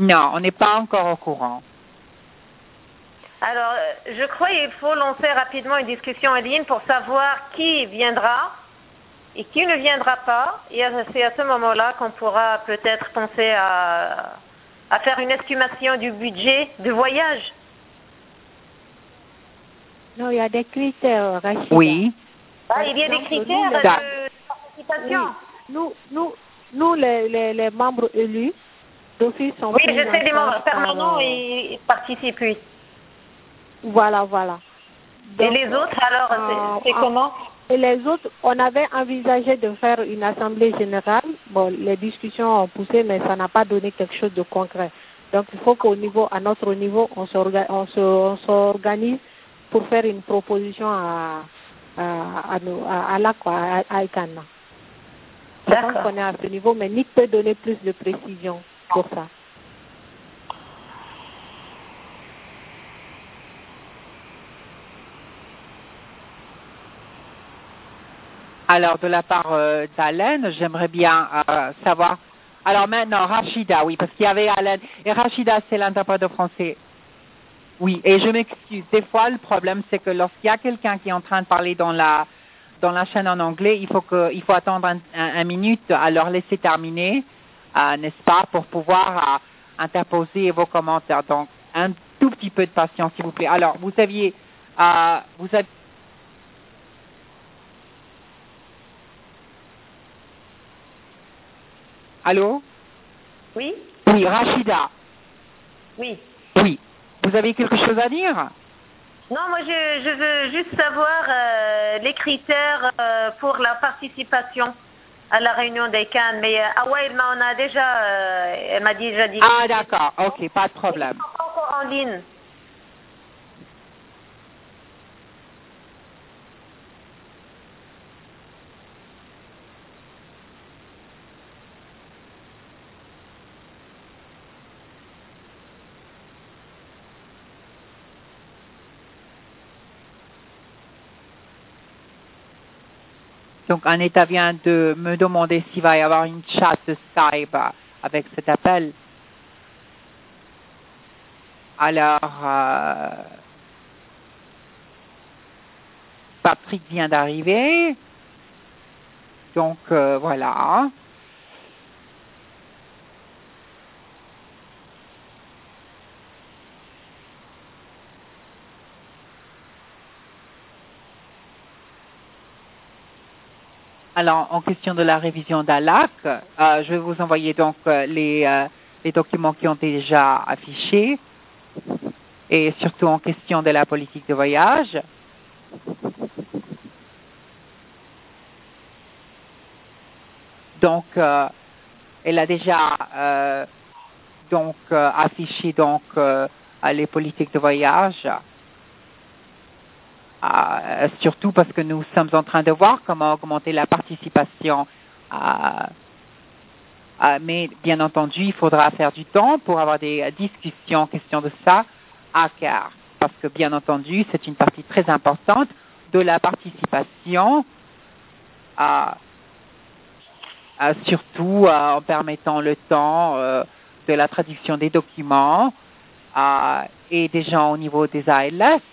Non, on n'est pas encore au courant. Alors, je crois qu'il faut lancer rapidement une discussion en ligne pour savoir qui viendra et qui ne viendra pas. Et c'est à ce moment-là qu'on pourra peut-être penser à faire une estimation du budget de voyage. Non, il y a des critères, Rachida. Oui. Ah, il y a des critères de participation. Oui, nous les membres élus d'office sont Oui, pris je sais, en des membres charge permanents par, ils participent, oui. Voilà. Et Donc, les autres, alors, c'est comment? Et les autres, on avait envisagé de faire une assemblée générale. Bon, les discussions ont poussé, mais ça n'a pas donné quelque chose de concret. Donc, il faut à notre niveau, on s'organise pour faire une proposition à ICANN. Je pense qu'on est à ce niveau, mais Nick peut donner plus de précision pour ça. Alors, de la part d'Alain, j'aimerais bien savoir. Alors maintenant, Rachida, oui, parce qu'il y avait Alain. Et Rachida, c'est l'interprète de français. Oui, et je m'excuse. Des fois, le problème, c'est que lorsqu'il y a quelqu'un qui est en train de parler dans la chaîne en anglais, il faut attendre un minute à leur laisser terminer, n'est-ce pas, pour pouvoir interposer vos commentaires. Donc, un tout petit peu de patience, s'il vous plaît. Alors, vous aviez Allô? Oui? Oui, Rachida. Oui. Oui. Vous avez quelque chose à dire? Non, moi je veux juste savoir les critères pour la participation à la réunion des Cannes. Mais Awa, elle m'a déjà dit. Ah, d'accord. Ok, pas de problème. Ils sont pas encore en ligne. Donc, Aneta vient de me demander s'il va y avoir une chat de Skype avec cet appel. Alors, Patrick vient d'arriver. Donc, voilà. Alors, en question de la révision d'ALAC, je vais vous envoyer donc les documents qui ont été déjà affichés et surtout en question de la politique de voyage. Donc, elle a déjà affiché donc les politiques de voyage. Surtout parce que nous sommes en train de voir comment augmenter la participation. Mais bien entendu, il faudra faire du temps pour avoir des discussions en question de ça à CAR. Parce que bien entendu, c'est une partie très importante de la participation, surtout en permettant le temps de la traduction des documents et des gens au niveau des ALS.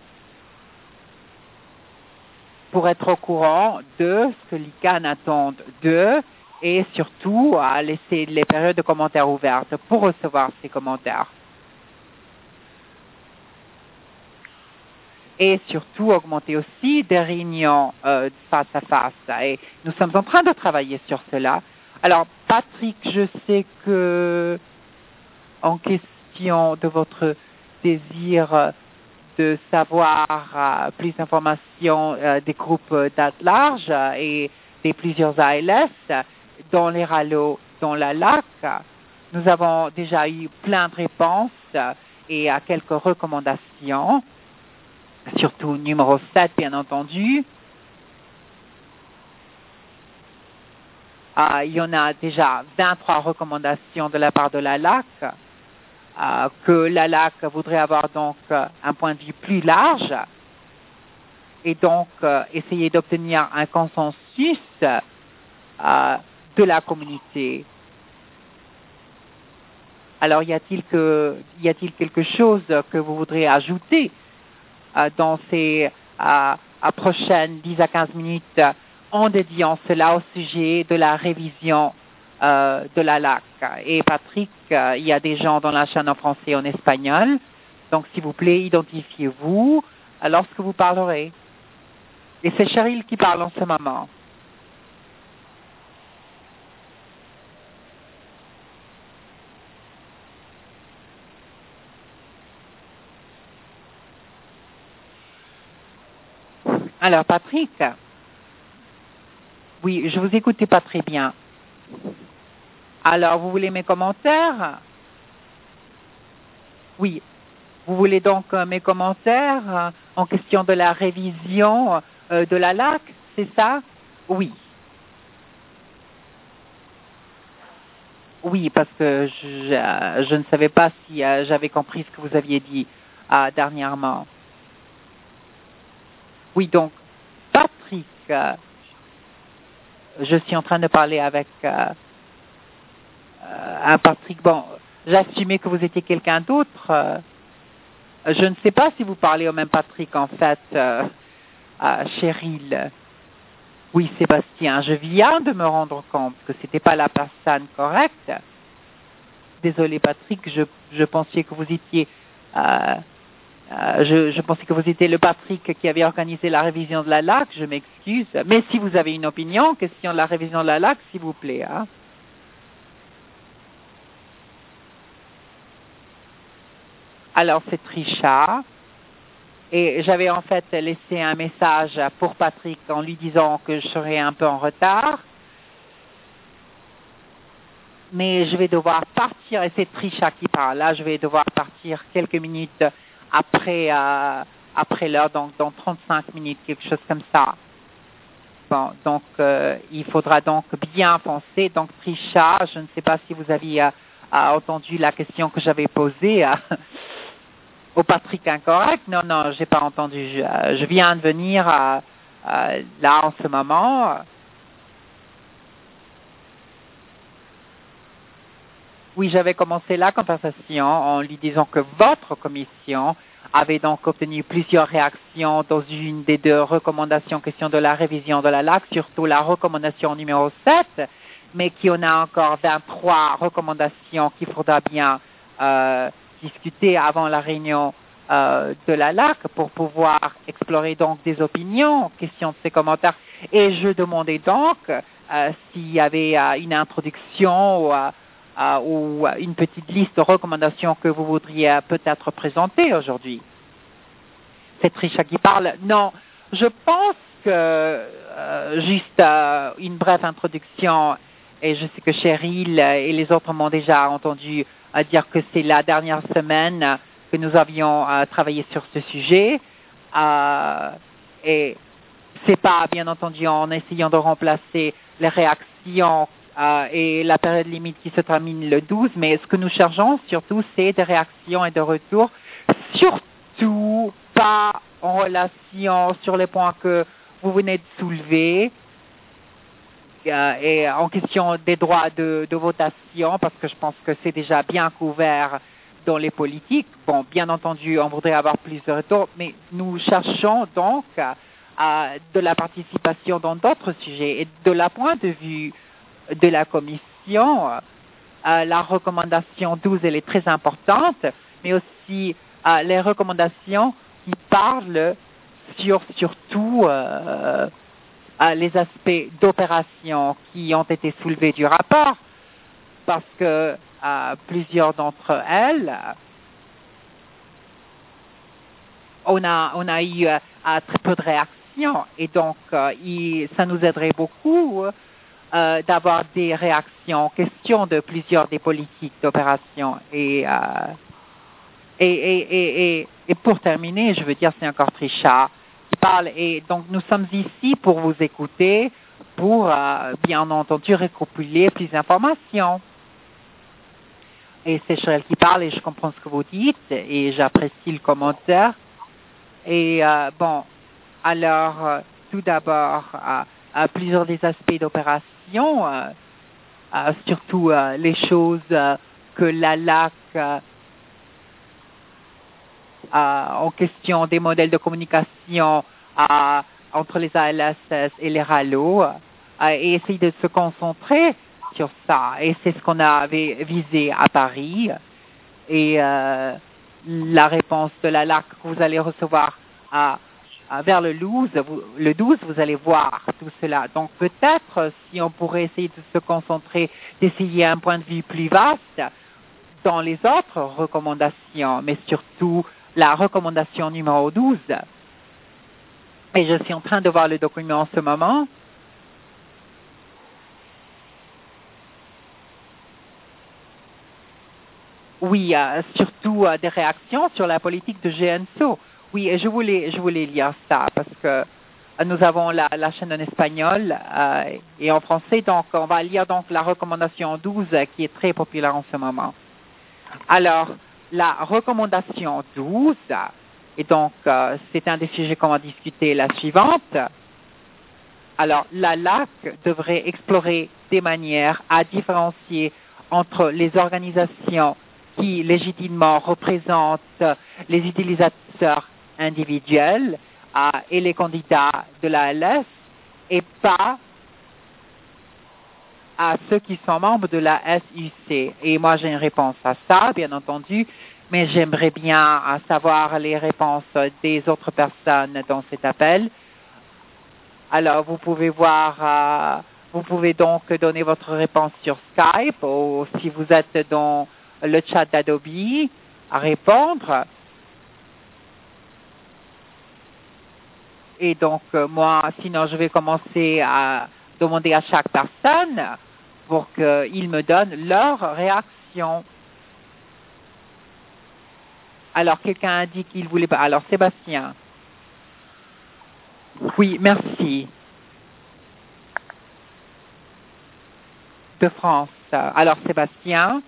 Pour être au courant de ce que l'ICANN attend d'eux et surtout à laisser les périodes de commentaires ouvertes pour recevoir ces commentaires. Et surtout augmenter aussi des réunions face à face. Et nous sommes en train de travailler sur cela. Alors, Patrick, je sais que en question de votre désir de savoir plus d'informations des groupes d'âge large et des plusieurs ALS dans les RALO, dans la LAC. Nous avons déjà eu plein de réponses et à quelques recommandations, surtout numéro 7, bien entendu. Il y en a déjà 23 recommandations de la part de la LAC. Que la LAC voudrait avoir donc un point de vue plus large et donc essayer d'obtenir un consensus de la communauté. Alors, y a-t-il quelque chose que vous voudrez ajouter dans ces prochaines 10 à 15 minutes en dédiant cela au sujet de la révision de la LAC? Et Patrick, il y a des gens dans la chaîne en français et en espagnol. Donc, s'il vous plaît, identifiez-vous lorsque vous parlerez. Et c'est Cheryl qui parle en ce moment. Alors, Patrick, oui, je vous écoutais pas très bien. Alors, vous voulez mes commentaires? Oui. Vous voulez donc mes commentaires en question de la révision de la LAC, c'est ça? Oui. Oui, parce que je ne savais pas si j'avais compris ce que vous aviez dit dernièrement. Oui, donc, Patrick, je suis en train de parler avec un Patrick. Bon, j'assumais que vous étiez quelqu'un d'autre. Je ne sais pas si vous parlez au même Patrick, en fait, Cheryl. Oui, Sébastien, je viens de me rendre compte que ce n'était pas la personne correcte. Désolé, Patrick, je pensais que vous étiez... je pensais que vous étiez le Patrick qui avait organisé la révision de la LAC, je m'excuse. Mais si vous avez une opinion, question de la révision de la LAC, s'il vous plaît. Hein. Alors, c'est Trisha. Et j'avais en fait laissé un message pour Patrick en lui disant que je serais un peu en retard. Mais je vais devoir partir, et c'est Trisha qui parle. Là, je vais devoir partir quelques minutes après l'heure, donc dans 35 minutes, quelque chose comme ça. Bon, donc il faudra donc bien foncer. Donc Trisha, je ne sais pas si vous aviez entendu la question que j'avais posée au Patrick incorrect. Non, j'ai pas entendu. Je viens de venir là en ce moment. Oui, j'avais commencé la conversation en lui disant que votre commission avait donc obtenu plusieurs réactions dans une des deux recommandations question de la révision de la LAC, surtout la recommandation numéro 7, mais qu'il y en a encore 23 recommandations qu'il faudra bien discuter avant la réunion de la LAC pour pouvoir explorer donc des opinions, question de ces commentaires. Et je demandais donc s'il y avait une introduction ou une petite liste de recommandations que vous voudriez peut-être présenter aujourd'hui. C'est Trisha qui parle. Non, je pense que juste une brève introduction, et je sais que Cheryl et les autres m'ont déjà entendu dire que c'est la dernière semaine que nous avions travaillé sur ce sujet. Et c'est pas, bien entendu, en essayant de remplacer les réactions et la période limite qui se termine le 12, mais ce que nous cherchons surtout, c'est des réactions et des retours, surtout pas en relation sur les points que vous venez de soulever et en question des droits de votation, parce que je pense que c'est déjà bien couvert dans les politiques. Bon, bien entendu, on voudrait avoir plus de retours, mais nous cherchons donc de la participation dans d'autres sujets. Et de la point de vue de la Commission, la recommandation 12, elle est très importante, mais aussi les recommandations qui parlent surtout les aspects d'opération qui ont été soulevés du rapport, parce que plusieurs d'entre elles, on a eu très peu de réactions, et donc ça nous aiderait beaucoup d'avoir des réactions, question de plusieurs des politiques d'opération. Et pour terminer, je veux dire, c'est encore Trisha qui parle. Et donc, nous sommes ici pour vous écouter, pour, bien entendu, récopiler plus d'informations. Et c'est Cheryl qui parle, et je comprends ce que vous dites, et j'apprécie le commentaire. Et bon, alors, tout d'abord, plusieurs des aspects d'opération, surtout les choses que la LAC en question des modèles de communication entre les ALSS et les RALO et essayer de se concentrer sur ça. Et c'est ce qu'on avait visé à Paris. Et la réponse de la LAC que vous allez recevoir vers le 12, vous allez voir tout cela. Donc peut-être si on pourrait essayer de se concentrer, d'essayer un point de vue plus vaste dans les autres recommandations, mais surtout la recommandation numéro 12. Et je suis en train de voir le document en ce moment. Oui, surtout des réactions sur la politique de GNSO. Oui, et je voulais lire ça parce que nous avons la chaîne en espagnol et en français, donc on va lire donc la recommandation 12 qui est très populaire en ce moment. Alors, la recommandation 12, et donc c'est un des sujets qu'on va discuter la suivante. Alors, la LAC devrait explorer des manières à différencier entre les organisations qui légitimement représentent les utilisateurs individuels et les candidats de l'ALS et pas à ceux qui sont membres de la SUC. Et moi, j'ai une réponse à ça, bien entendu, mais j'aimerais bien savoir les réponses des autres personnes dans cet appel. Alors, vous pouvez voir, vous pouvez donc donner votre réponse sur Skype ou si vous êtes dans le chat d'Adobe à répondre. Et donc, moi, sinon, je vais commencer à demander à chaque personne pour qu'ils me donnent leur réaction. Alors, quelqu'un a dit qu'il voulait pas. Alors, Sébastien. Oui, merci. De France. Alors, Sébastien.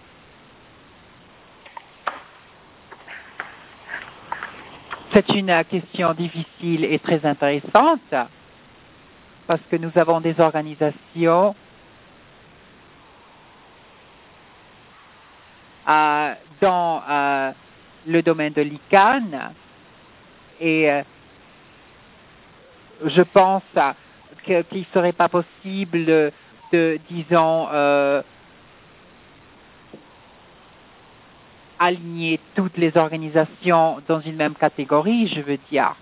C'est une question difficile et très intéressante parce que nous avons des organisations dans le domaine de l'ICANN et je pense qu'il ne serait pas possible de disons, aligner toutes les organisations dans une même catégorie, je veux dire.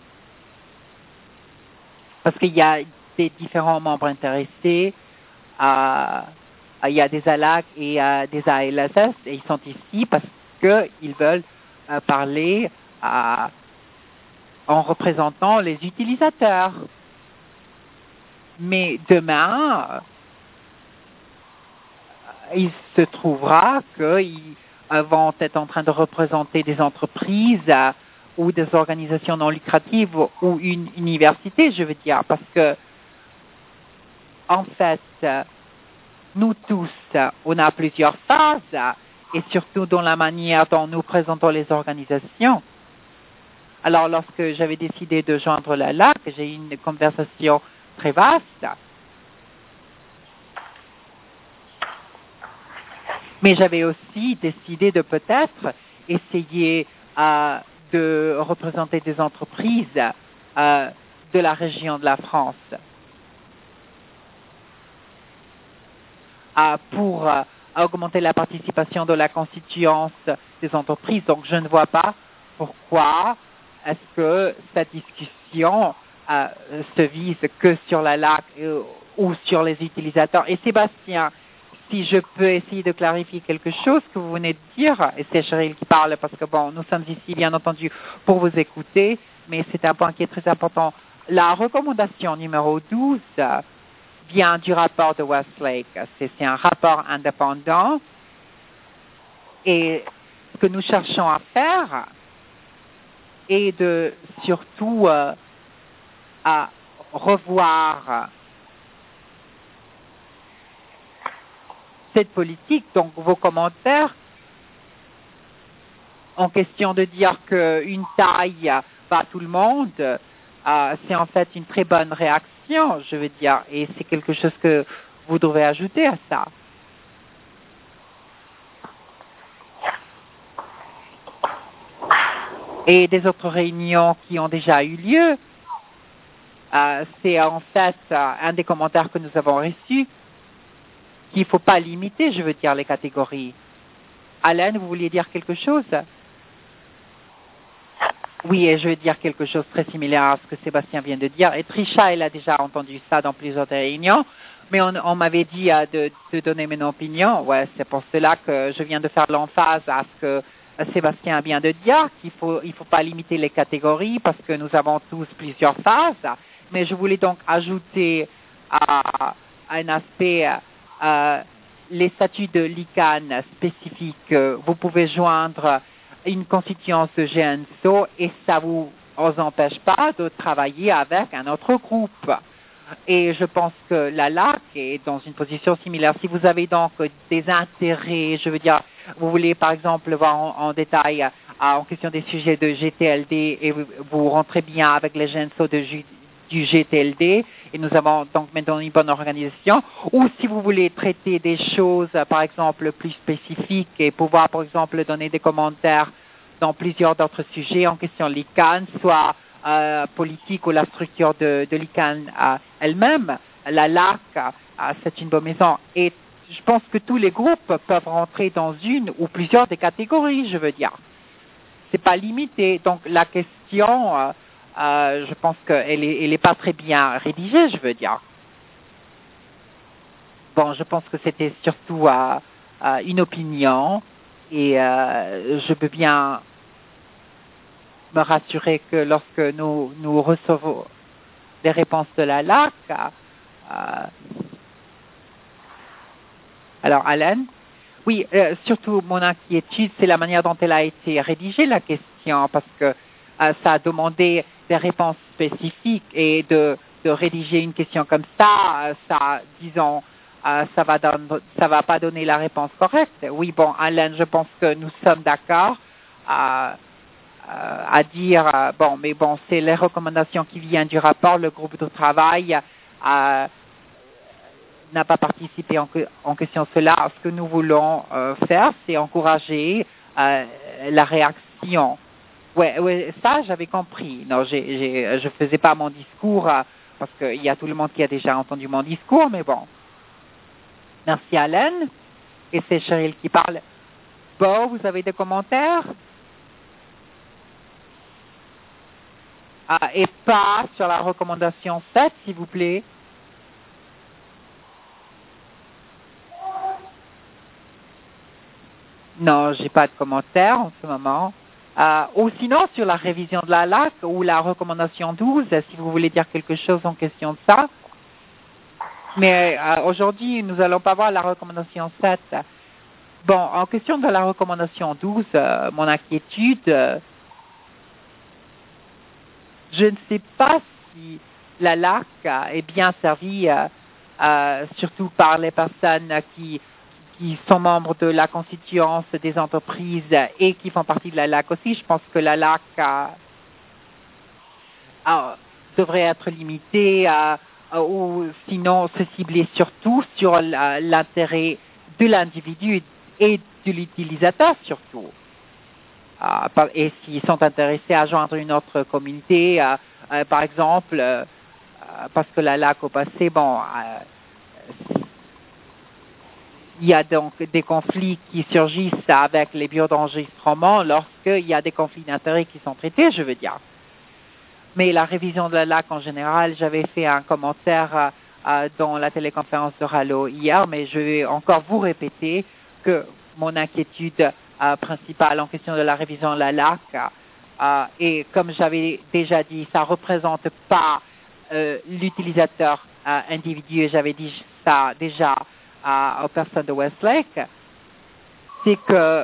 Parce qu'il y a des différents membres intéressés, il y a des ALAC et des ALSS, et ils sont ici parce qu'ils veulent parler en représentant les utilisateurs. Mais demain, il se trouvera qu'ils vont être en train de représenter des entreprises ou des organisations non lucratives ou une université, je veux dire, parce que, en fait, nous tous, on a plusieurs phases et surtout dans la manière dont nous présentons les organisations. Alors, lorsque j'avais décidé de joindre la LAC, j'ai eu une conversation très vaste. Mais j'avais aussi décidé de peut-être essayer de représenter des entreprises de la région de la France pour augmenter la participation de la constituance des entreprises. Donc, je ne vois pas pourquoi est-ce que cette discussion se vise que sur la LAC ou sur les utilisateurs. Et Sébastien, si je peux essayer de clarifier quelque chose que vous venez de dire, et c'est Cheryl qui parle parce que bon, nous sommes ici bien entendu pour vous écouter, mais c'est un point qui est très important. La recommandation numéro 12 vient du rapport de Westlake. C'est un rapport indépendant et ce que nous cherchons à faire est de surtout à revoir cette politique, donc vos commentaires en question de dire qu'une taille va à tout le monde, c'est en fait une très bonne réaction, je veux dire, et c'est quelque chose que vous devez ajouter à ça. et des autres réunions qui ont déjà eu lieu. C'est en fait un des commentaires que nous avons reçus qu'il ne faut pas limiter, je veux dire, les catégories. Alain, vous vouliez dire quelque chose? Oui, et je veux dire quelque chose de très similaire à ce que Sébastien vient de dire. Et Trisha, elle a déjà entendu ça dans plusieurs réunions, mais on m'avait dit de donner mon opinion. Ouais, c'est pour cela que je viens de faire l'emphase à ce que Sébastien vient de dire, qu'il il faut pas limiter les catégories parce que nous avons tous plusieurs phases. Mais je voulais donc ajouter un aspect, les statuts de l'ICANN spécifiques. Vous pouvez joindre une constituante de GNSO et ça vous empêche pas de travailler avec un autre groupe. Et je pense que la LAC est dans une position similaire. Si vous avez donc des intérêts, je veux dire, vous voulez par exemple voir en détail en question des sujets de GTLD et vous rentrez bien avec les GNSO du GTLD et nous avons donc maintenant une bonne organisation, ou si vous voulez traiter des choses par exemple plus spécifiques et pouvoir par exemple donner des commentaires dans plusieurs d'autres sujets en question l'ICANN, soit politique ou la structure de l'ICANN elle-même, la LAC, c'est une bonne maison. Et je pense que tous les groupes peuvent rentrer dans une ou plusieurs des catégories, je veux dire. C'est pas limité. Donc la question, je pense qu'elle est pas très bien rédigée, je veux dire. Bon, je pense que c'était surtout une opinion et je peux bien me rassurer que lorsque nous recevons les réponses de la LAC, alors Alain, oui, surtout mon inquiétude, c'est la manière dont elle a été rédigée, la question, parce que ça a demandé des réponses spécifiques et de rédiger une question comme ça, disons, ça va pas donner la réponse correcte. Oui, bon, Alain, je pense que nous sommes d'accord à dire, mais c'est les recommandations qui viennent du rapport, le groupe de travail n'a pas participé en question cela. Ce que nous voulons faire, c'est encourager la réaction. Ouais, ça j'avais compris. Non, je faisais pas mon discours parce qu'il y a tout le monde qui a déjà entendu mon discours, mais bon. Merci Alain. Et c'est Cheryl qui parle. Bon, vous avez des commentaires? Et pas sur la recommandation 7, s'il vous plaît. Non, j'ai pas de commentaires en ce moment. Ou sinon, sur la révision de la LAC ou la recommandation 12, si vous voulez dire quelque chose en question de ça. Mais aujourd'hui, nous allons pas voir la recommandation 7. Bon, en question de la recommandation 12, mon inquiétude, je ne sais pas si la LAC est bien servie, surtout par les personnes qui sont membres de la constituance des entreprises et qui font partie de la LAC aussi. Je pense que la LAC devrait être limitée ou sinon se cibler surtout sur l'intérêt de l'individu et de l'utilisateur surtout. Et s'ils sont intéressés à joindre une autre communauté, par exemple, parce que la LAC au passé, il y a donc des conflits qui surgissent avec les bureaux d'enregistrement lorsqu'il y a des conflits d'intérêts qui sont traités, je veux dire. Mais la révision de la LAC en général, j'avais fait un commentaire dans la téléconférence de Rallo hier, mais je vais encore vous répéter que mon inquiétude principale en question de la révision de la LAC, et comme j'avais déjà dit, ça ne représente pas l'utilisateur individu, j'avais dit ça déjà aux personnes de Westlake, c'est que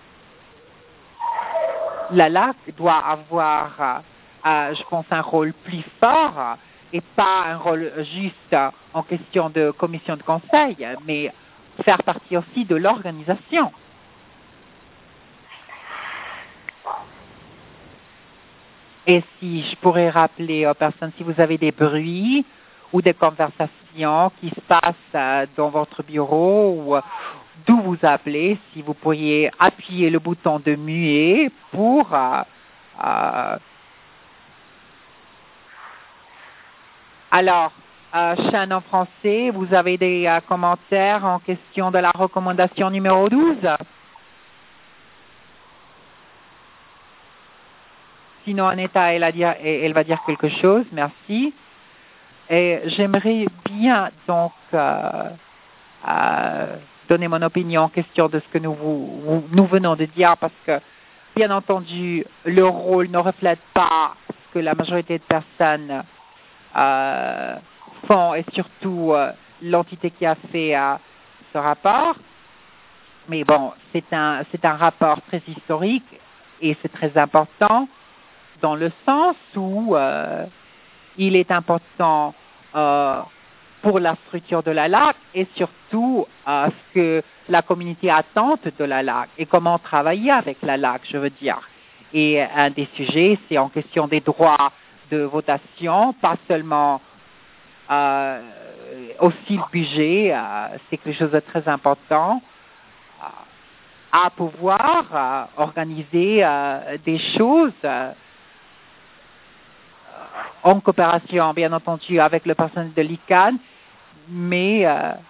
la LAC doit avoir, je pense, un rôle plus fort et pas un rôle juste en question de commission de conseil, mais faire partie aussi de l'organisation. Et si je pourrais rappeler aux personnes, si vous avez des bruits ou des conversations qui se passent dans votre bureau ou d'où vous appelez, si vous pourriez appuyer le bouton de muet pour Alors, Chan en français, vous avez des commentaires en question de la recommandation numéro 12? Sinon, Aneta, elle va dire quelque chose. Merci. Et j'aimerais bien donc donner mon opinion en question de ce que nous venons de dire parce que, bien entendu, le rôle ne reflète pas ce que la majorité de personnes font et surtout l'entité qui a fait ce rapport. Mais bon, c'est un rapport très historique et c'est très important dans le sens où il est important pour la structure de la LAC et surtout ce que la communauté attend de la LAC et comment travailler avec la LAC, je veux dire. Et un des sujets, c'est en question des droits de votation, pas seulement aussi le budget, c'est quelque chose de très important, à pouvoir organiser des choses en coopération, bien entendu, avec le personnel de l'ICANN, mais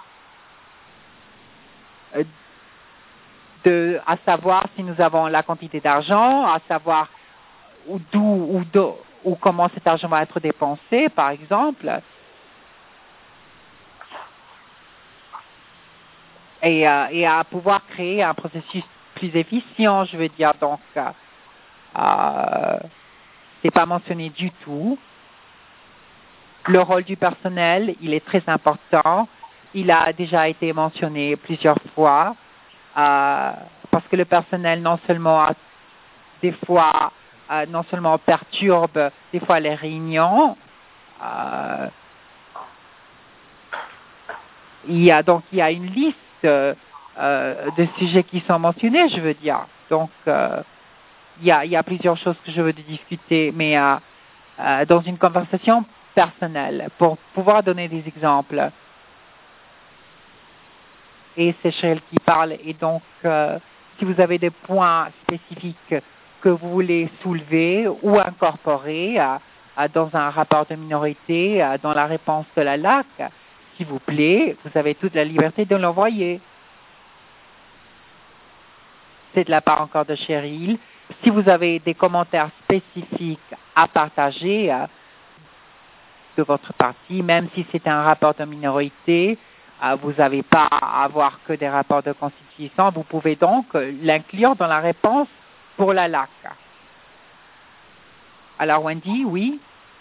à savoir si nous avons la quantité d'argent, à savoir ou comment cet argent va être dépensé, par exemple, et à pouvoir créer un processus plus efficient, je veux dire. Donc, c'est pas mentionné du tout. Le rôle du personnel, il est très important. Il a déjà été mentionné plusieurs fois parce que le personnel non seulement non seulement perturbe des fois les réunions. Il y a une liste de sujets qui sont mentionnés, je veux dire. Donc il y a plusieurs choses que je veux discuter, mais dans une conversation personnelle, pour pouvoir donner des exemples. Et c'est Cheryl qui parle. Et donc, si vous avez des points spécifiques que vous voulez soulever ou incorporer dans un rapport de minorité, dans la réponse de la LAC, s'il vous plaît, vous avez toute la liberté de l'envoyer. C'est de la part encore de Cheryl. Si vous avez des commentaires spécifiques à partager de votre parti, même si c'est un rapport de minorité, vous n'avez pas à avoir que des rapports de constitution. Vous pouvez donc l'inclure dans la réponse pour la LAC. Alors Wendy, oui?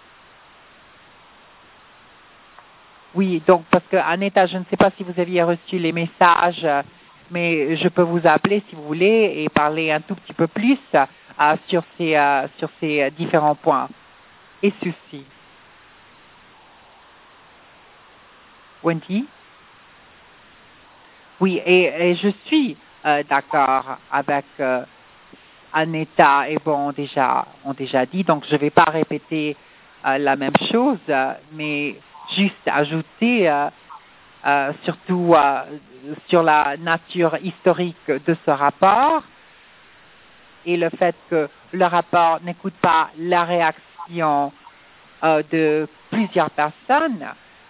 Oui, donc parce que Aneta, je ne sais pas si vous aviez reçu les messages, mais je peux vous appeler si vous voulez et parler un tout petit peu plus sur ces différents points et soucis. Wendy? Oui, et je suis d'accord avec Aneta et bon, ont déjà dit, donc je ne vais pas répéter la même chose, mais juste ajouter surtout sur la nature historique de ce rapport et le fait que le rapport n'écoute pas la réaction de plusieurs personnes.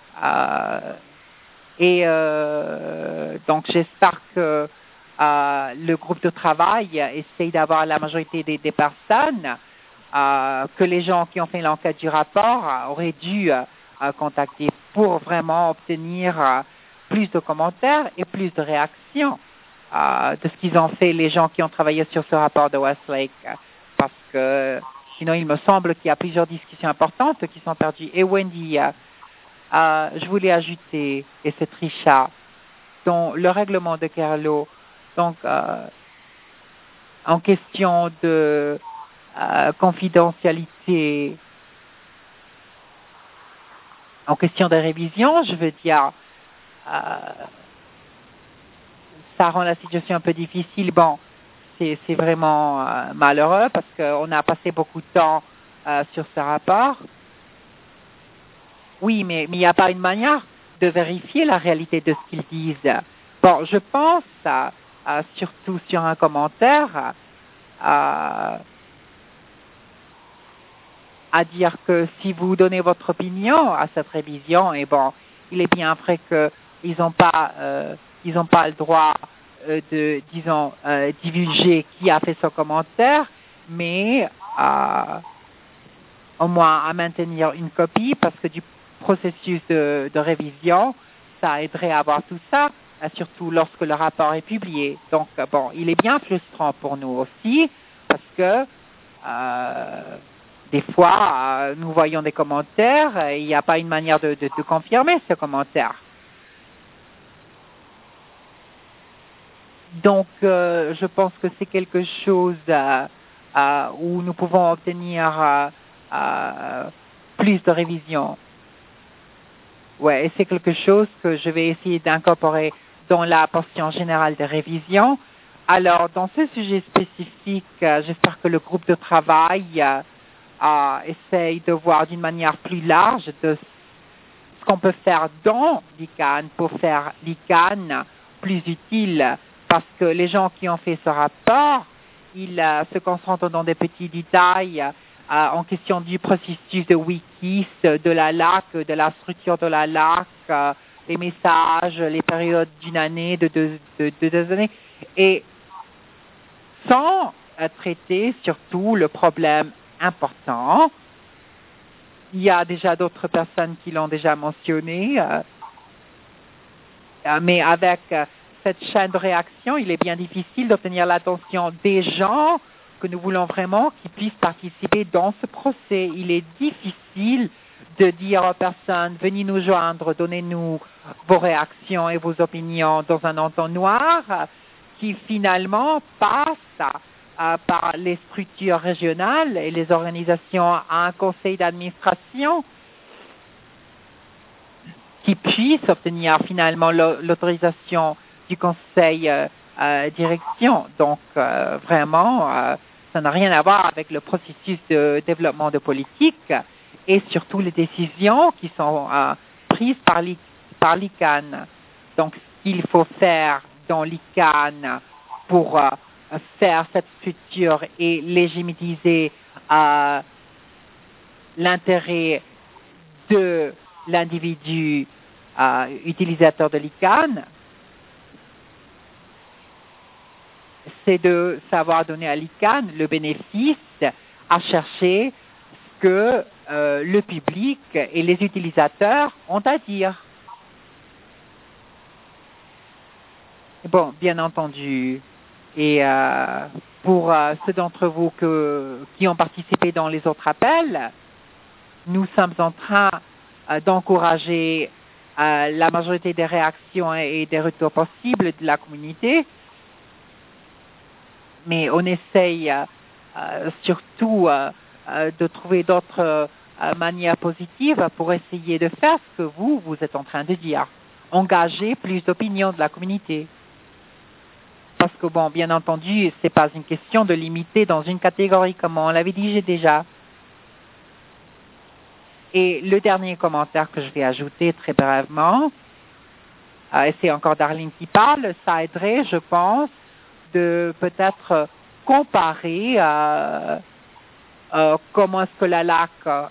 Donc, j'espère que le groupe de travail essaye d'avoir la majorité des personnes que les gens qui ont fait l'enquête du rapport auraient dû contacter pour vraiment obtenir plus de commentaires et plus de réactions de ce qu'ils ont fait, les gens qui ont travaillé sur ce rapport de Westlake. Parce que sinon, il me semble qu'il y a plusieurs discussions importantes qui sont perdues. Et Wendy, je voulais ajouter, et c'est Trisha, dans le règlement de Carlo, donc en question de confidentialité, en question de révision, je veux dire, ça rend la situation un peu difficile. Bon, c'est vraiment malheureux parce qu'on a passé beaucoup de temps sur ce rapport. Oui, mais il n'y a pas une manière de vérifier la réalité de ce qu'ils disent. Bon, je pense surtout sur un commentaire à dire que si vous donnez votre opinion à cette révision, et bon, il est bien vrai qu'ils n'ont pas le droit de, disons, divulguer qui a fait ce commentaire, mais au moins à maintenir une copie, parce que du processus de révision, ça aiderait à avoir tout ça, surtout lorsque le rapport est publié. Donc, bon, il est bien frustrant pour nous aussi, parce que des fois, nous voyons des commentaires, et il n'y a pas une manière de confirmer ce commentaire. Donc, je pense que c'est quelque chose où nous pouvons obtenir plus de révision. Ouais, et c'est quelque chose que je vais essayer d'incorporer dans la portion générale des révisions. Alors, dans ce sujet spécifique, j'espère que le groupe de travail essaye de voir d'une manière plus large de ce qu'on peut faire dans l'ICANN pour faire l'ICANN plus utile, parce que les gens qui ont fait ce rapport, ils se concentrent dans des petits détails en question du processus de wikis, de la LAC, de la structure de la LAC, les messages, les périodes d'une année, de deux années, et sans traiter surtout le problème important. Il y a déjà d'autres personnes qui l'ont déjà mentionné, mais avec cette chaîne de réaction, il est bien difficile d'obtenir l'attention des gens que nous voulons vraiment qui puissent participer dans ce procès. Il est difficile de dire aux personnes, venez nous joindre, donnez-nous vos réactions et vos opinions dans un entonnoir qui finalement passe par les structures régionales et les organisations à un conseil d'administration qui puisse obtenir finalement l'autorisation du conseil direction. Donc, vraiment, ça n'a rien à voir avec le processus de développement de politique et surtout les décisions qui sont prises par l'ICANN. Donc, ce qu'il faut faire dans l'ICANN pour faire cette structure et légitimiser l'intérêt de l'individu utilisateur de l'ICANN, c'est de savoir donner à l'ICANN le bénéfice à chercher ce que le public et les utilisateurs ont à dire. Bon, bien entendu, et pour ceux d'entre vous qui ont participé dans les autres appels, nous sommes en train d'encourager la majorité des réactions et des retours possibles de la communauté, mais on essaye surtout de trouver d'autres manières positives pour essayer de faire ce que vous êtes en train de dire. Engager plus d'opinions de la communauté. Parce que, bon, bien entendu, ce n'est pas une question de limiter dans une catégorie, comme on l'avait dit déjà. Et le dernier commentaire que je vais ajouter très brièvement, et c'est encore Darlene qui parle, ça aiderait, je pense, de peut-être comparer comment est-ce que la LAC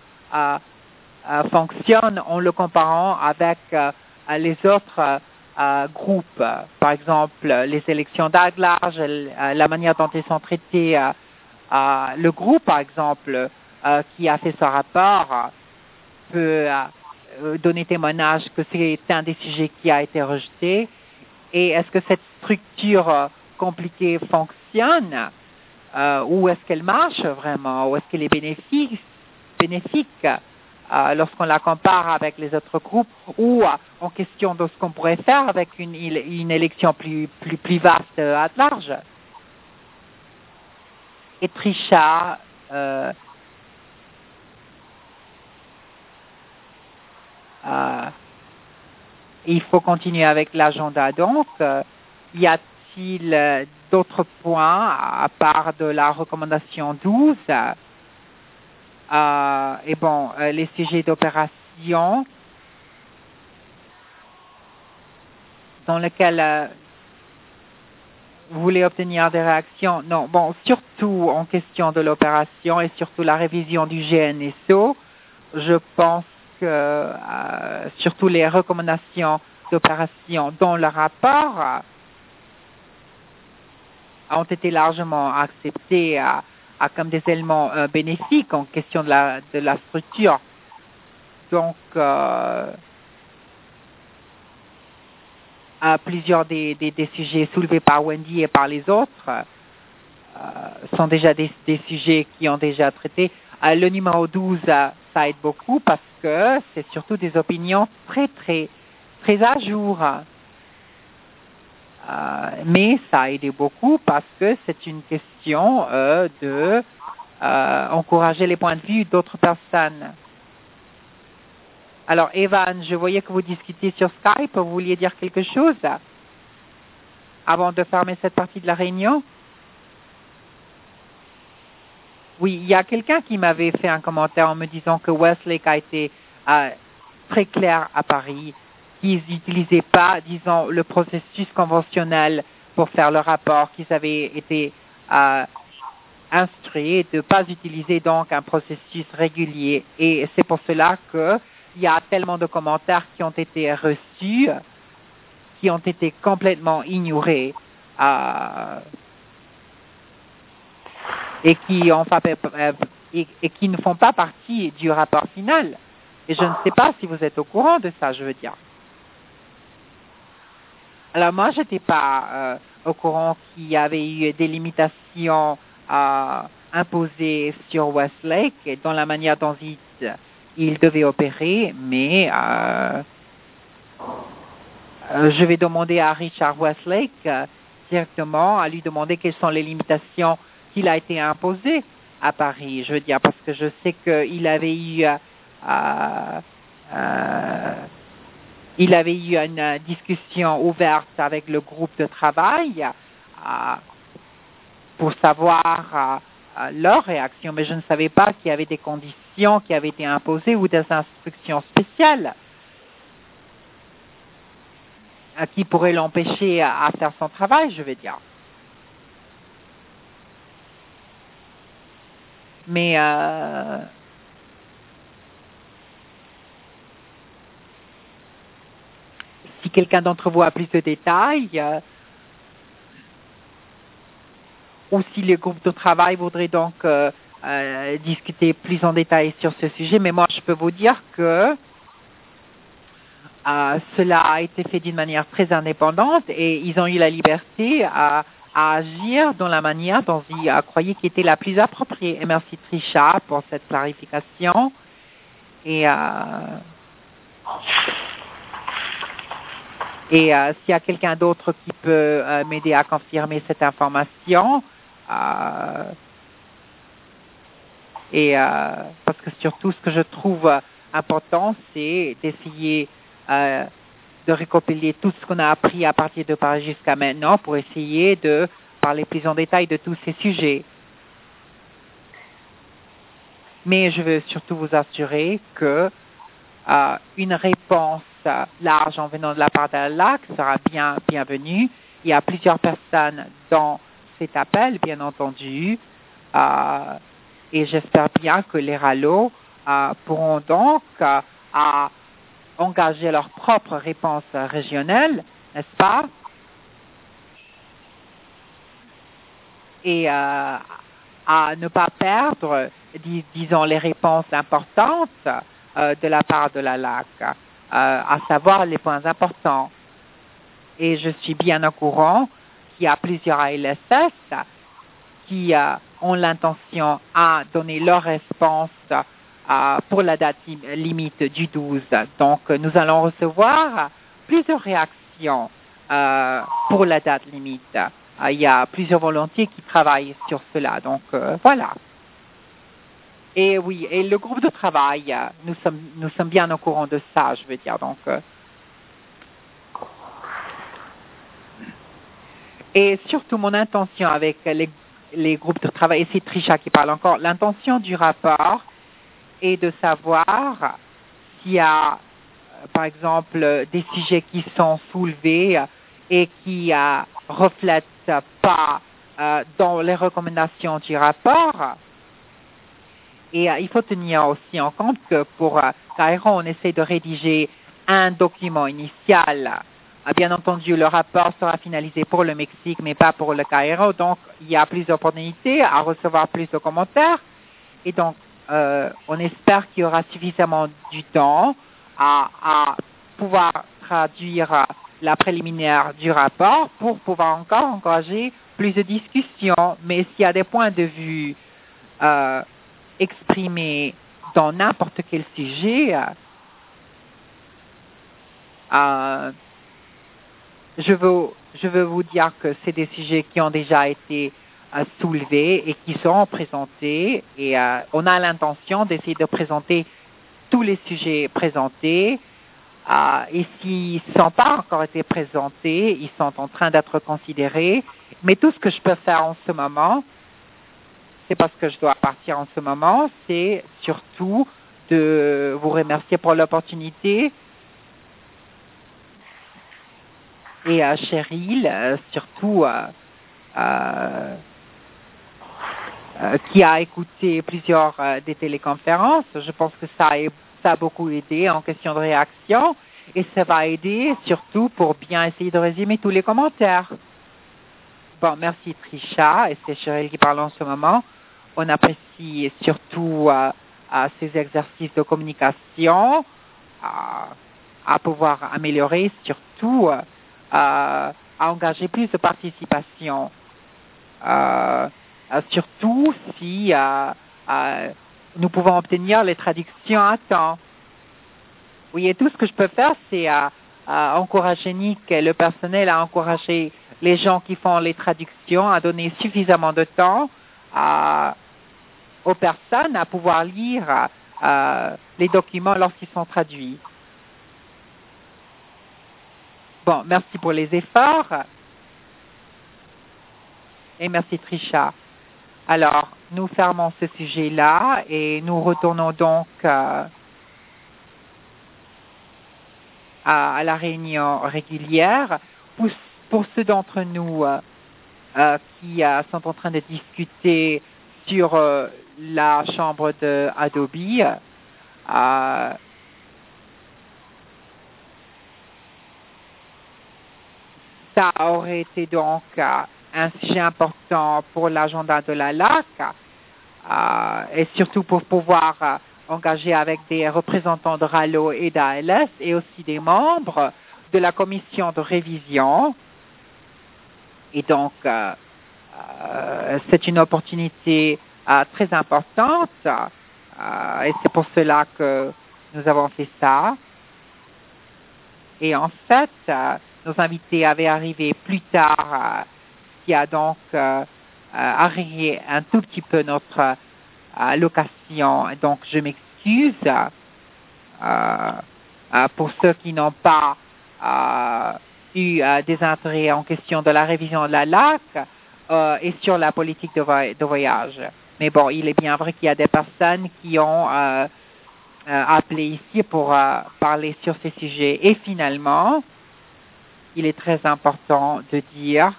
fonctionne en le comparant avec les autres groupes. Par exemple, les élections d'âge, la manière dont elles sont traitées. Le groupe, par exemple, qui a fait ce rapport, peut donner témoignage que c'est un des sujets qui a été rejeté. Et est-ce que cette structure compliquée fonctionne ou est-ce qu'elle marche vraiment, ou est-ce qu'elle est bénéfique lorsqu'on la compare avec les autres groupes, ou en question de ce qu'on pourrait faire avec une élection plus vaste à large. Et Trisha, il faut continuer avec l'agenda. Donc, y a-t-il d'autres points à part de la recommandation 12 et bon, les sujets d'opération dans lesquels Vous voulez obtenir des réactions? Non. Bon, surtout en question de l'opération et surtout la révision du GNSO, je pense que surtout les recommandations d'opération dans le rapport ont été largement acceptées comme des éléments bénéfiques en question de la structure. Donc, plusieurs des sujets soulevés par Wendy et par les autres sont déjà des sujets qui ont déjà traité. Le numéro 12, ça aide beaucoup parce que c'est surtout des opinions très à jour. Mais ça a aidé beaucoup parce que c'est une question de encourager les points de vue d'autres personnes. Alors, Evan, je voyais que vous discutiez sur Skype. Vous vouliez dire quelque chose avant de fermer cette partie de la réunion? Oui, il y a quelqu'un qui m'avait fait un commentaire en me disant que Westlake a été très clair à Paris, qu'ils n'utilisaient pas, disons, le processus conventionnel pour faire le rapport, qu'ils avaient été instruits de ne pas utiliser donc un processus régulier. Et c'est pour cela qu'il y a tellement de commentaires qui ont été reçus, qui ont été complètement ignorés. Et qui ne font pas partie du rapport final. Et je ne sais pas si vous êtes au courant de ça, je veux dire. Alors moi, je n'étais pas au courant qu'il y avait eu des limitations imposées sur Westlake et dans la manière dont il devait opérer, mais je vais demander à Richard Westlake directement, à lui demander quelles sont les limitations qu'il a été imposé à Paris, je veux dire, parce que je sais qu'il avait eu une discussion ouverte avec le groupe de travail pour savoir leur réaction, mais je ne savais pas qu'il y avait des conditions qui avaient été imposées ou des instructions spéciales qui pourraient l'empêcher à faire son travail, je veux dire. Mais si quelqu'un d'entre vous a plus de détails, ou si le groupe de travail voudrait donc discuter plus en détail sur ce sujet, mais moi je peux vous dire que cela a été fait d'une manière très indépendante et ils ont eu la liberté à agir dans la manière dont ils croyaient qu'il était la plus appropriée. Et merci Trisha pour cette clarification. Et s'il y a quelqu'un d'autre qui peut m'aider à confirmer cette information, parce que surtout ce que je trouve important, c'est d'essayer de recopiler tout ce qu'on a appris à partir de Paris jusqu'à maintenant pour essayer de parler plus en détail de tous ces sujets. Mais je veux surtout vous assurer que une réponse large en venant de la part de la LAC sera bienvenue. Il y a plusieurs personnes dans cet appel, bien entendu, et j'espère bien que les RALO pourront donc engager leur propre réponse régionale, n'est-ce pas? Et à ne pas perdre, disons, les réponses importantes de la part de la LAC, à savoir les points importants. Et je suis bien au courant qu'il y a plusieurs ALSS qui ont l'intention à donner leur réponse pour la date limite du 12. Donc, nous allons recevoir plusieurs réactions pour la date limite. Il y a plusieurs volontiers qui travaillent sur cela. Donc, voilà. Et oui, et le groupe de travail, nous sommes bien au courant de ça, je veux dire. Donc, et surtout, mon intention avec les groupes de travail, et c'est Trisha qui parle encore, l'intention du rapport est de savoir s'il y a, par exemple, des sujets qui sont soulevés et qui reflète pas dans les recommandations du rapport. Et il faut tenir aussi en compte que pour Cairo, on essaie de rédiger un document initial. Bien entendu, le rapport sera finalisé pour le Mexique, mais pas pour le Cairo. Donc, il y a plus d'opportunités à recevoir plus de commentaires. Et donc, on espère qu'il y aura suffisamment du temps à pouvoir traduire la préliminaire du rapport pour pouvoir encore encourager plus de discussions. Mais s'il y a des points de vue exprimés dans n'importe quel sujet, je veux vous dire que c'est des sujets qui ont déjà été soulevés et qui seront présentés. Et on a l'intention d'essayer de présenter tous les sujets présentés. Et s'ils ne sont pas encore été présentés, ils sont en train d'être considérés. Mais tout ce que je peux faire en ce moment, c'est parce que je dois partir en ce moment, c'est surtout de vous remercier pour l'opportunité. Et Cheryl, surtout, qui a écouté plusieurs des téléconférences. Je pense que ça a beaucoup aidé en question de réaction et ça va aider surtout pour bien essayer de résumer tous les commentaires. Bon, merci Trisha, et c'est Cheryl qui parle en ce moment. On apprécie surtout ces exercices de communication à pouvoir améliorer, surtout à engager plus de participation. Surtout si nous pouvons obtenir les traductions à temps. Oui, et tout ce que je peux faire, c'est encourager Nick et le personnel à encourager les gens qui font les traductions à donner suffisamment de temps aux personnes à pouvoir lire les documents lorsqu'ils sont traduits. Bon, merci pour les efforts. Et merci Trisha. Alors, nous fermons ce sujet-là et nous retournons donc à la réunion régulière. Pour ceux d'entre nous qui sont en train de discuter sur la chambre de Adobe, ça aurait été donc un sujet important pour l'agenda de la LAC et surtout pour pouvoir engager avec des représentants de RALO et d'ALS et aussi des membres de la commission de révision. Et donc, c'est une opportunité très importante et c'est pour cela que nous avons fait ça. Et en fait, nos invités avaient arrivé plus tard, ce qui a donc arrêté un tout petit peu notre location. Donc, je m'excuse pour ceux qui n'ont pas eu des intérêts en question de la révision de la LAC et sur la politique de voyage. Mais bon, il est bien vrai qu'il y a des personnes qui ont appelé ici pour parler sur ces sujets. Et finalement, il est très important de dire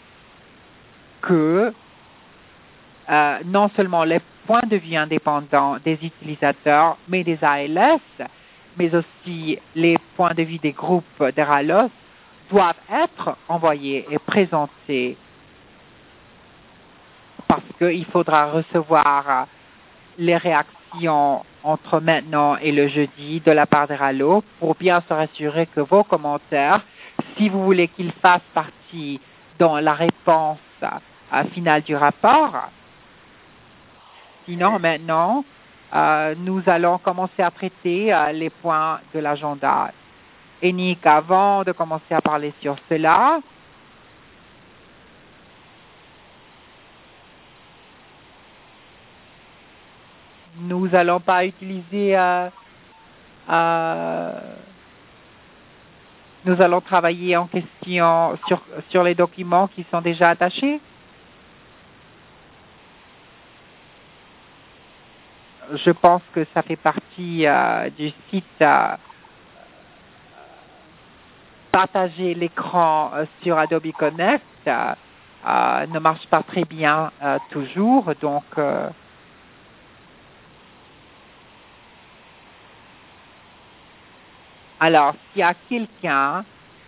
que non seulement les points de vue indépendants des utilisateurs, mais des ALS, mais aussi les points de vue des groupes de RALOS doivent être envoyés et présentés parce qu'il faudra recevoir les réactions entre maintenant et le jeudi de la part de RALO pour bien se rassurer que vos commentaires, si vous voulez qu'ils fassent partie dans la réponse finale du rapport. Sinon, maintenant, nous allons commencer à traiter les points de l'agenda. Et Nick, avant de commencer à parler sur cela, nous n'allons pas utiliser, nous allons travailler en question sur les documents qui sont déjà attachés. Je pense que ça fait partie du site partager l'écran sur Adobe Connect. ne marche pas très bien toujours. Donc, alors, s'il y a quelqu'un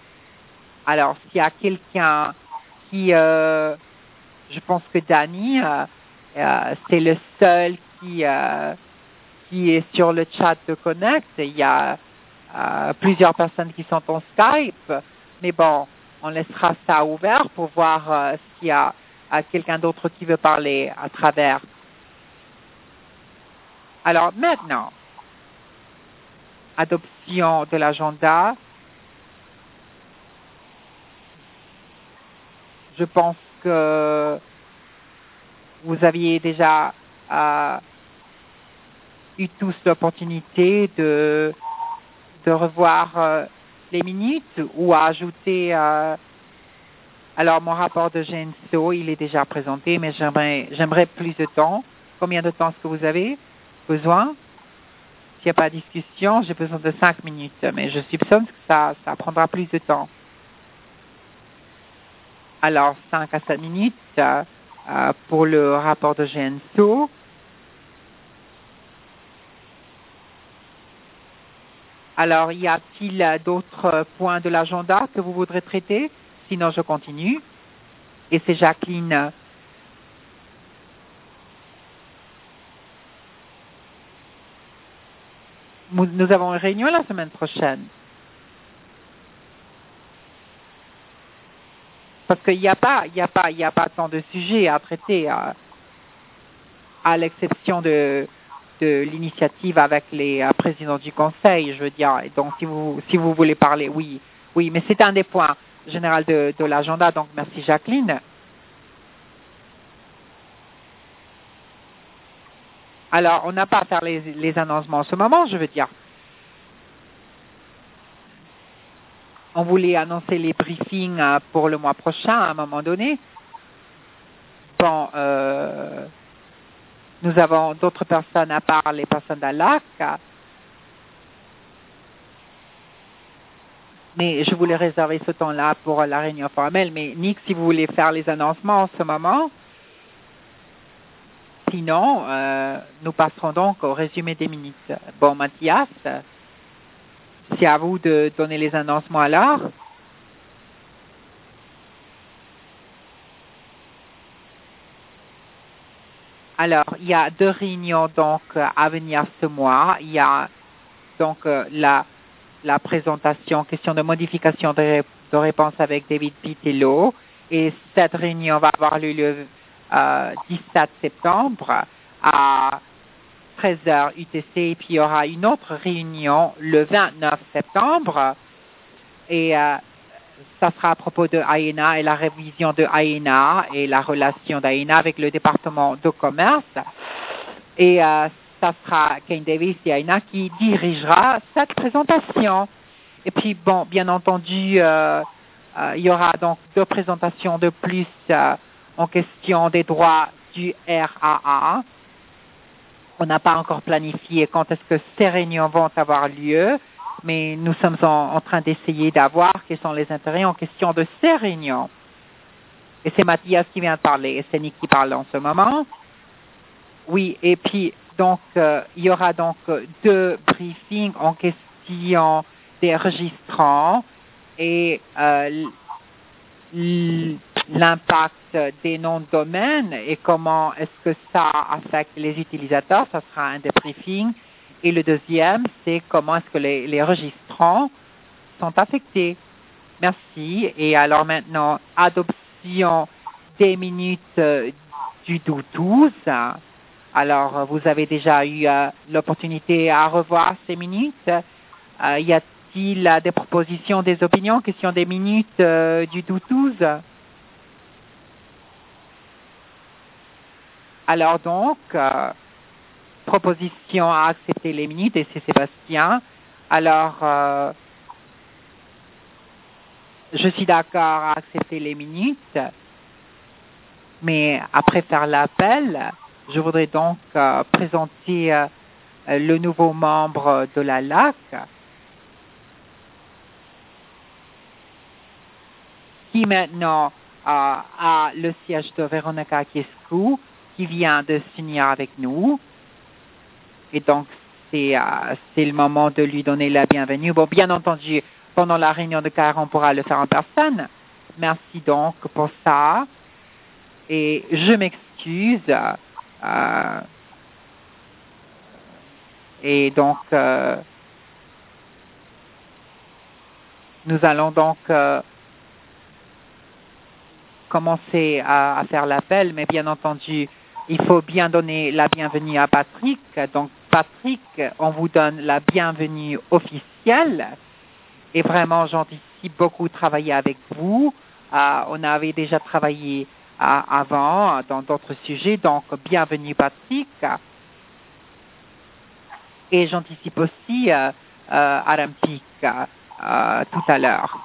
qui, je pense que Danny, c'est le seul qui est sur le chat de Connect. Il y a plusieurs personnes qui sont en Skype, mais bon, on laissera ça ouvert pour voir s'il y a quelqu'un d'autre qui veut parler à travers. Alors maintenant, adoption de l'agenda. Je pense que vous aviez déjà eu tous l'opportunité de revoir les minutes ou à ajouter. Alors, mon rapport de GENSO, il est déjà présenté, mais j'aimerais plus de temps. Combien de temps est-ce que vous avez besoin? S'il n'y a pas de discussion, j'ai besoin de 5 minutes, mais je soupçonne que ça prendra plus de temps. Alors, 5 à 7 minutes pour le rapport de GENSO. Alors, y a-t-il d'autres points de l'agenda que vous voudrez traiter? Sinon, je continue. Et c'est Jacqueline. Nous avons une réunion la semaine prochaine. Parce qu'il n'y a pas tant de sujets à traiter, à l'exception de l'initiative avec les présidents du Conseil, je veux dire. Et donc, si vous voulez parler, oui, mais c'est un des points généraux de l'agenda. Donc, merci Jacqueline. Alors, on n'a pas à faire les annoncements en ce moment, je veux dire. On voulait annoncer les briefings pour le mois prochain à un moment donné. Bon, nous avons d'autres personnes à part les personnes d'ALAC. Mais je voulais réserver ce temps-là pour la réunion formelle. Mais Nick, si vous voulez faire les annoncements en ce moment, sinon, nous passerons donc au résumé des minutes. Bon, Mathias, c'est à vous de donner les annoncements alors. Alors, il y a 2 réunions donc à venir ce mois. Il y a donc la présentation, question de modification de réponse avec David Pitello. Et cette réunion va avoir lieu le 17 septembre à 13h UTC. Et puis, il y aura une autre réunion le 29 septembre. Et ça sera à propos de AENA et la révision de AENA et la relation d'AENA avec le département de commerce. Et ça sera Kane Davis et AENA qui dirigera cette présentation. Et puis, bon, bien entendu, il y aura donc 2 présentations de plus en question des droits du RAA. On n'a pas encore planifié quand est-ce que ces réunions vont avoir lieu, mais nous sommes en train d'essayer d'avoir quels sont les intérêts en question de ces réunions. Et c'est Mathias qui vient de parler, et c'est Nick qui parle en ce moment. Oui, et puis, donc, il y aura donc 2 briefings en question des registrants et l'impact des noms de domaine et comment est-ce que ça affecte les utilisateurs. Ça sera un des briefings. Et le deuxième, c'est comment est-ce que les registrants sont affectés. Merci. Et alors maintenant, adoption des minutes du 12. Alors, vous avez déjà eu l'opportunité à revoir ces minutes. Y a-t-il des propositions, des opinions, question des minutes du 12? Alors donc, proposition à accepter les minutes, et c'est Sébastien. Alors, je suis d'accord à accepter les minutes, mais après faire l'appel, je voudrais donc présenter le nouveau membre de la LAC, qui maintenant à le siège de Veronica Chescu qui vient de s'unir avec nous. Et donc, c'est le moment de lui donner la bienvenue. Bon, bien entendu, pendant la réunion de CAIR, on pourra le faire en personne. Merci donc pour ça. Et je m'excuse. Et donc, nous allons donc commencer à faire l'appel, mais bien entendu, il faut bien donner la bienvenue à Patrick. Donc, Patrick, on vous donne la bienvenue officielle. Et vraiment, j'anticipe beaucoup travailler avec vous. On avait déjà travaillé avant dans d'autres sujets, donc bienvenue Patrick. Et j'anticipe aussi Arampik tout à l'heure.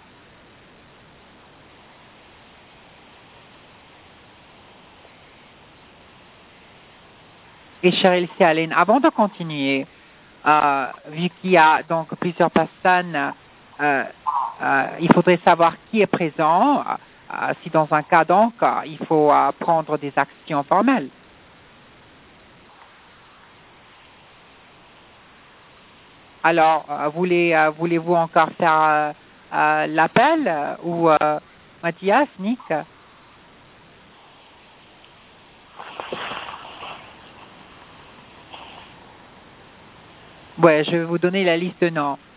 Et Cheryl Cialin, avant de continuer, vu qu'il y a donc plusieurs personnes, il faudrait savoir qui est présent. Si dans un cas donc, il faut prendre des actions formelles. Alors, voulez-vous encore faire l'appel ou Mathias, Nick? Ouais, je vais vous donner la liste de noms.